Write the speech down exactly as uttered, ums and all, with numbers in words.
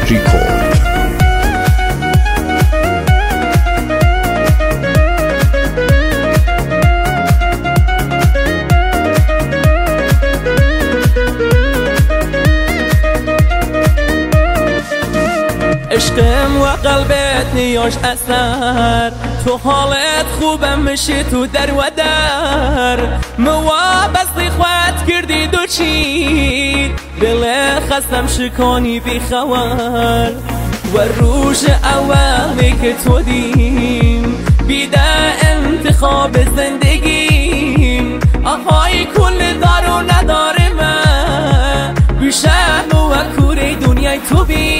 ریکورد. عشقم و قلبت نیاش اثر، تو حالت خوبم میشه تو در و در، موابستی خواهد کردی دو چی دل خستم شکانی بی خوار، و روش اولی که تو دیم بیده انتخاب زندگیم، آهای کل دار و نداره من بیشم و کوره دنیای تو بیم.